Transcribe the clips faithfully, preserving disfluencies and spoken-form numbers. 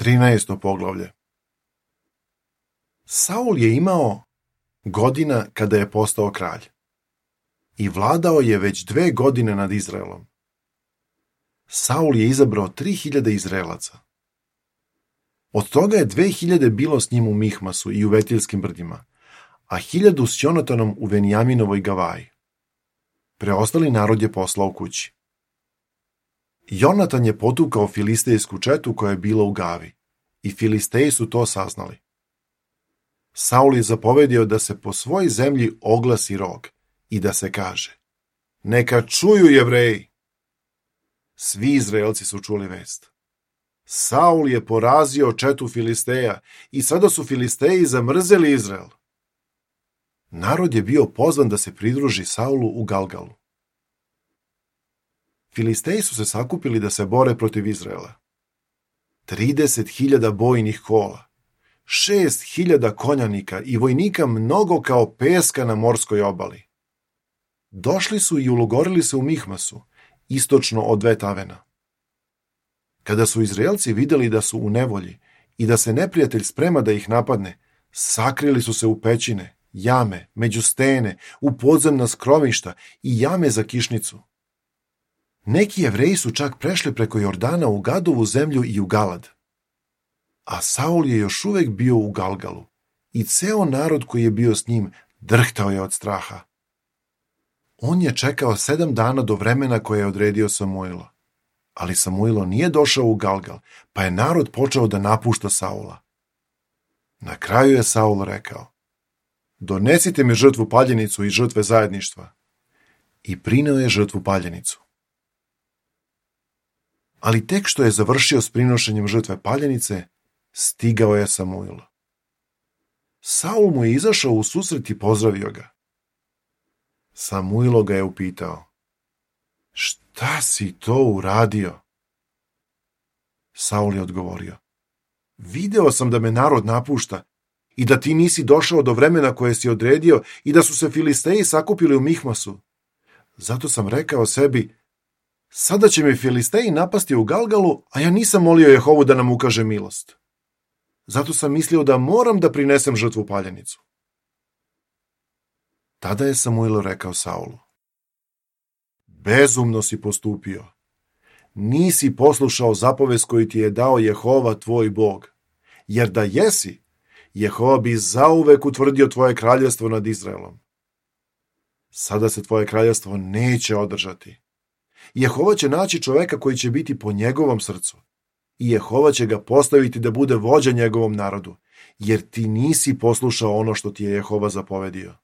Trinaesto poglavlje. Saul je imao godina kada je postao kralj i vladao je već dve godine nad Izraelom. Saul je izabrao tri hiljade Izraelaca. Od toga je dve hiljade bilo s njim u Mihmasu i u Vetilskim brdima, a hiljadu s Jonatanom u Venjaminovoj Gavaji. Preostali narod je poslao kući. Jonatan je potukao filistejsku četu koja je bila u Gavi i Filisteji su to saznali. Saul je zapovedio da se po svoj zemlji oglasi rog i da se kaže: neka čuju Jevreji. Svi Izraelci su čuli vest. Saul je porazio četu Filisteja i sada su Filisteji zamrzeli Izrael. Narod je bio pozvan da se pridruži Saulu u Galgalu. Filisteji su se sakupili da se bore protiv Izraela. Trideset hiljada bojnih kola, šest hiljada konjanika i vojnika mnogo kao peska na morskoj obali. Došli su i ulogorili se u Mihmasu, istočno od Vetavena. Kada su Izraelci videli da su u nevolji i da se neprijatelj sprema da ih napadne, sakrili su se u pećine, jame, među stene, u podzemna skrovišta i jame za kišnicu. Neki Jevreji su čak prešli preko Jordana u Gadovu zemlju i u Galad. A Saul je još uvek bio u Galgalu i ceo narod koji je bio s njim drhtao je od straha. On je čekao sedam dana do vremena koje je odredio Samuilo. Ali Samuilo nije došao u Galgal, pa je narod počeo da napušta Saula. Na kraju je Saul rekao: donesite mi žrtvu paljenicu i žrtve zajedništva. I prineo je žrtvu paljenicu. Ali tek što je završio s prinošenjem žrtve paljenice, stigao je Samuil. Saul mu je izašao u susret i pozdravio ga. Samuilo ga je upitao: šta si to uradio? Saul je odgovorio: video sam da me narod napušta i da ti nisi došao do vremena koje si odredio i da su se Filisteji sakupili u Mihmasu. Zato sam rekao sebi: sada će me Filisteji napasti u Galgalu, a ja nisam molio Jehovu da nam ukaže milost. Zato sam mislio da moram da prinesem žrtvu paljenicu. Tada je Samuil rekao Saulu: bezumno si postupio. Nisi poslušao zapovest koju ti je dao Jehova tvoj Bog, jer da jesi, Jehova bi zauvek utvrdio tvoje kraljevstvo nad Izraelom. Sada se tvoje kraljevstvo neće održati. Jehova će naći čoveka koji će biti po njegovom srcu i Jehova će ga postaviti da bude vođa njegovom narodu, jer ti nisi poslušao ono što ti je Jehova zapovedio.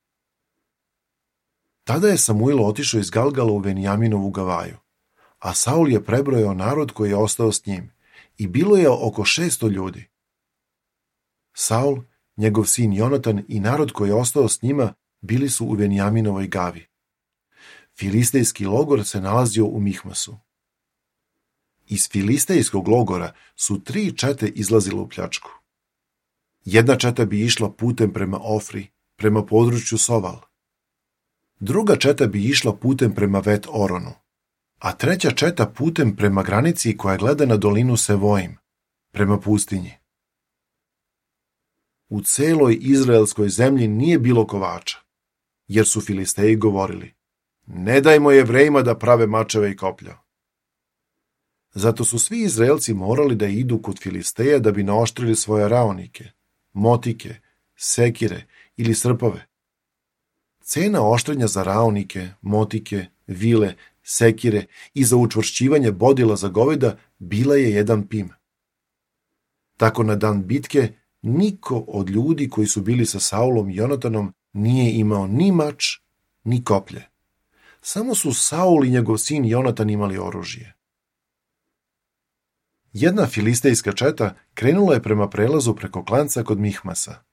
Tada je Samuil otišao iz Galgala u Venjaminovu Gavaju, a Saul je prebrojao narod koji je ostao s njim i bilo je oko šesto ljudi. Saul, njegov sin Jonatan i narod koji je ostao s njima bili su u Venjaminovoj Gavi. Filistejski logor se nalazio u Mihmasu. Iz filistejskog logora su tri čete izlazile u pljačku. Jedna četa bi išla putem prema Ofri, prema području Soval. Druga četa bi išla putem prema Vet Oronu, a treća četa putem prema granici koja gleda na dolinu Sevojim, prema pustinji. U celoj izraelskoj zemlji nije bilo kovača, jer su Filisteji govorili: ne dajmo Jevrejima da prave mačeve i koplja. Zato su svi Izraelci morali da idu kod Filisteja da bi naoštrili svoje raonike, motike, sekire ili srpove. Cena oštrenja za raonike, motike, vile, sekire i za učvršćivanje bodila za goveda bila je jedan pim. Tako na dan bitke niko od ljudi koji su bili sa Saulom i Jonatanom nije imao ni mač, ni koplje. Samo su Saul i njegov sin Jonatan imali oružje. Jedna filistejska četa krenula je prema prelazu preko klanca kod Mihmasa.